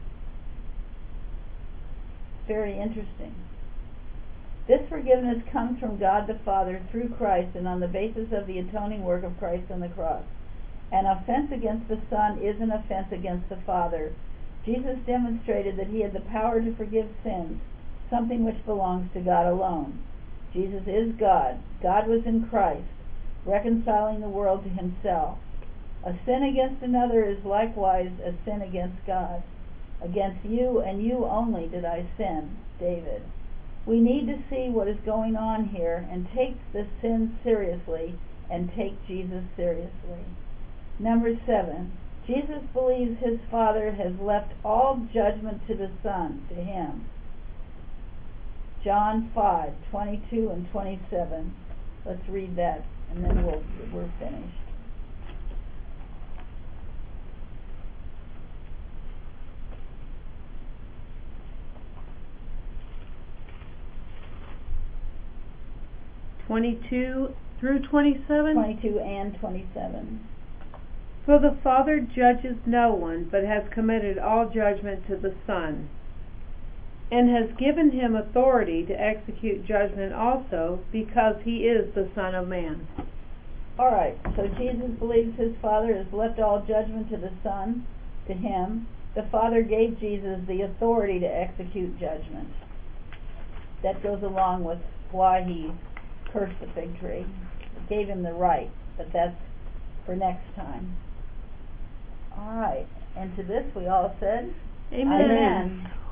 Very interesting. This forgiveness comes from God the Father through Christ and on the basis of the atoning work of Christ on the cross. An offense against the Son is an offense against the Father. Jesus demonstrated that He had the power to forgive sins, something which belongs to God alone. Jesus is God. God was in Christ, reconciling the world to Himself. A sin against another is likewise a sin against God. Against you and you only did I sin, David. We need to see what is going on here and take the sin seriously and take Jesus seriously. Number 7, Jesus believes His Father has left all judgment to the Son, to Him. John 5:22 and 27. Let's read that, and then we're finished. (22 through 27). 22 and 27. For the Father judges no one, but has committed all judgment to the Son, and has given Him authority to execute judgment also, because He is the Son of Man. Alright, so Jesus believes His Father has left all judgment to the Son, to Him. The Father gave Jesus the authority to execute judgment. That goes along with why He cursed the fig tree. It gave Him the right, but that's for next time. Alright, and to this we all said, Amen. Amen.